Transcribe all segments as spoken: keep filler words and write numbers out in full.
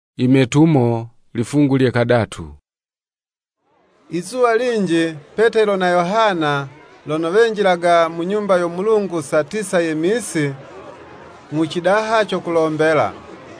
Imetumo lifungu lye kadatu. Izuwa linji Petero na Yohana lono benjilaga mu nyumba yo Mulungu saa tisa yemisi mu chidaha cho kulombela.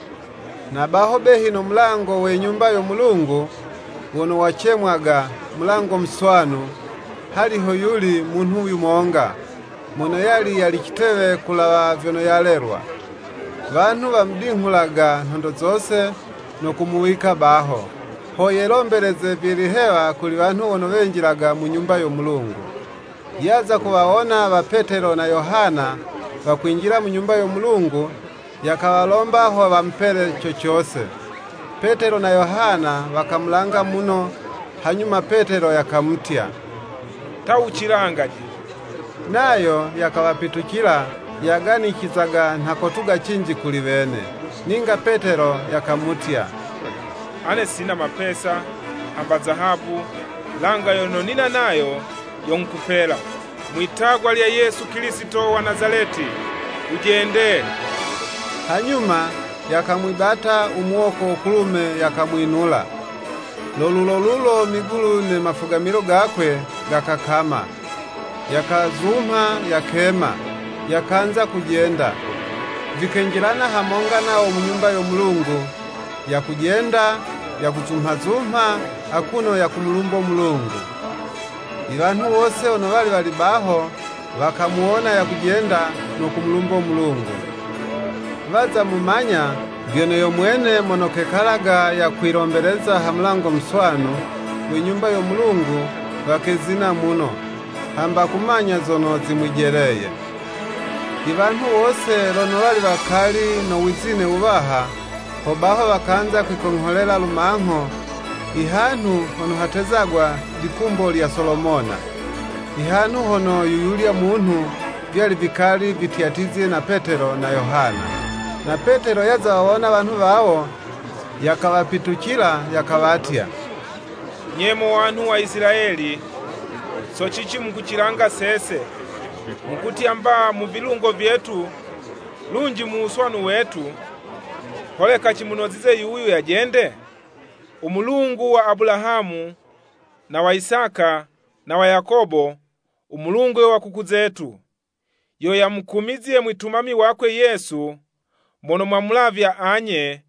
Na baho behino mulango we nyumba yo Mulungu wono wachemwaga mulango mswanu, haliho yuli muntu yumonga mono yali yalikitewe kulawa vyono yalerwa. Bantu bamudinghulaga ntondo zose no kumuwika baho. Ho yelombeleze vilihewa kuli bantu wono benjilaga mu nyumba yo Mulungu. Yaza kuwaona ba Petero na Yohana bakwinjira mu nyumba yo Mulungu, yakawalomba ho bampele chochose. Petero na Yohana bakamulanga muno, hanyuma Petero yakamutya, "Tawuchilangaje." Nayo yakawapitukila yaganikizaga ntakotuga chinji kuli bene. Ninga Petero yakamutya, "Ane sina mapesa amba zahabu, langa yono nina nayo yonkupela. Mwitagwa lya Yesu Kristo wa Nazareti, ujende." Hanyuma yakamwibata umuoko kulume yakamwinula. Lolulolulo migulu ne mafugamiro gakwe gakakama. Yakazuma yakema, yakanza kujenda. Vikenjilana hamonga nao mu nyumba yo Mulungu, ya kujenda, ya kutumhazumha, akuno ya kumulumbo Mulungu. Ibantu wose ono bali bali baho, bakamuona ya kujenda no kumulumbo Mulungu. Baza mumanya, vyono yo mwene monokekalaga ya kwilombeleza hamulango mswanu, we nyumba yo Mulungu, bakezina muno, hamba kumanya zono zimwijeleye. Ibantu wose lono bali bakali no wizine ubaha, hobaho bakanza kwikonholela lumanho, ihantu hono hatezagwa likumbo lya Solomona. Ihantu hono yuyulya muntu vyali vikali vityatizie na Petero na Yohana. Na Petero yaza wawona bantu bawo, yakawapitukila yakawatya, "Nyemo wantu wa Israeli, so chichi mukuchilanga sese, mukuti amba mu vilungo vyetu, lunji mu uswanu wetu, holeka chimunozize yuyu yajende? Umulungu wa Abulahamu na wa Isaka na wa Yakobo, umulungu wa kukuzetu, yo yamukumizie mwitumami wakwe Yesu, mono mwamulavya anye,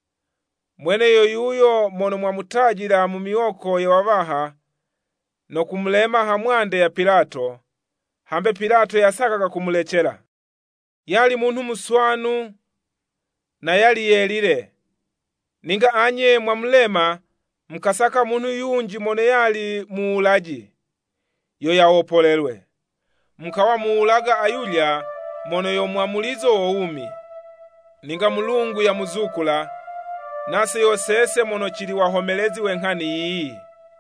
mwene yo yuyo mono mwamutajila mu mioko ya wabaha, no kumulema hamwande ya Pilato, hambe Pilato yasakaga kumulechela. Yali muntu muswanu na yali yelile. Ninga anye mwamulema mkasaka muntu yunji mono yali muulaji, yo yaopolelwe. Mkawa muulaga ayulya mono yo mwamulizo woumi. Ninga Mulungu ya muzukula, nase yosese mono chili wahomelezi wenghani yii.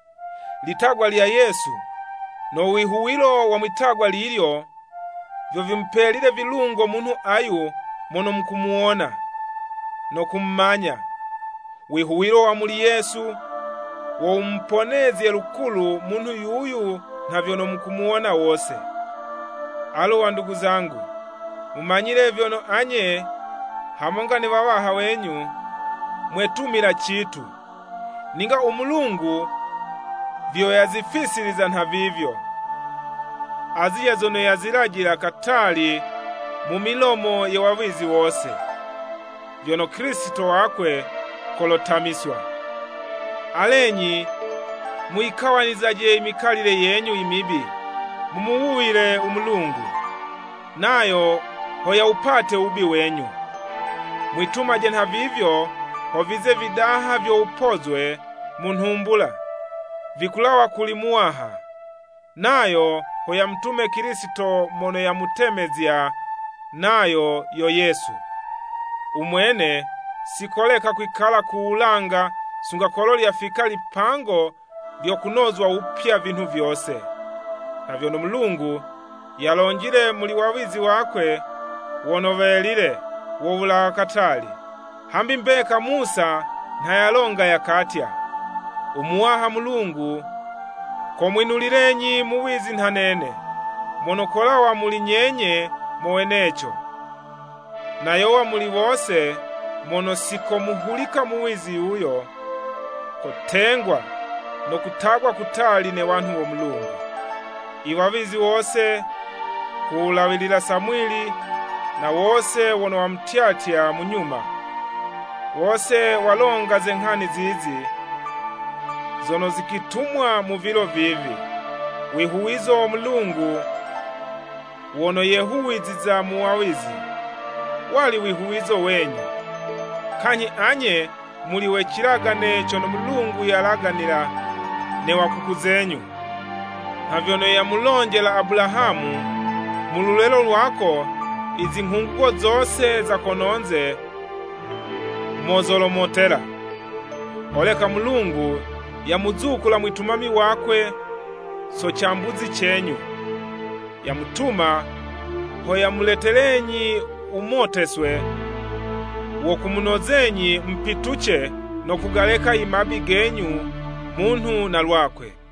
Litagwa lya Yesu, no wihuwilo wa mwitagwa lilyo, vyo vimpelile vilungo muntu ayu mono mkumuona, no kummanya. Wihuwilo wa muli Yesu, wo umponezi lukulu muntu yuyu na vyono mkumuona wose. Alo wa ndugu zangu, mumanyile vyono anye, hamonga ni wawaha wenyu, mwetumila chitu. Ninga umulungu, vyo yazifisiliza nha vivyo. Aziya zono yazilajila katali mu milomo ya wawizi wose. Vyono Kristo wakwe kolotamiswa. Alenyi, muikawanizaje imikalile yenyu imibi, mumuwile umulungu, nayo hoya upate ubi wenyu. Mwitumaje nha vivyo, hovize vidaha vyo upozwe munhumbula, vikulawa kulimuaha, nayo hoya mtume Kristo mono ya mutemezya, nayo yo Yesu. Umwene sikoleka kwikala kuulanga sunga kololi ya fikali pango vyo kunozwa upya vintu vyose. Na vyono Mulungu yalonjile muli wawizi wakwe wonovelile wovula katali. Hambi mbeka Musa na yalonga yakatya, umuaha Mulungu komwinulilenyi muwizi nhanene, monokolawa muli nyenye mowenecho. Na yowa muli wose mono siko muhulika muwizi uyo kotengwa no kutagwa kutali ne wantu wo Mulungu. Iwavizi wose kuulawilila Samwili na wose wono wamtyatya munyuma, wose walonga zenkhani zizi zono zikitumwa mu vilo vivi. Wihuwizo wa Mulungu wono yehuwiziza muwawizi wali wihuwizo wenyu, kanyi anye muliwe chilagane chono Mulungu yalaganila ne wakuku zenyu, havyono yamulonjela Abulahamu mululelo lwako izi nkhunguko zose zakononze mozolomotela. Oleka Mulungu yamuzukula mwitumami wakwe so chambuzi chenyu, yamutuma ho yamuletelenyi umoteswe wokumunozenyi mpituche no kugaleka imabi genyu muntu na lwakwe.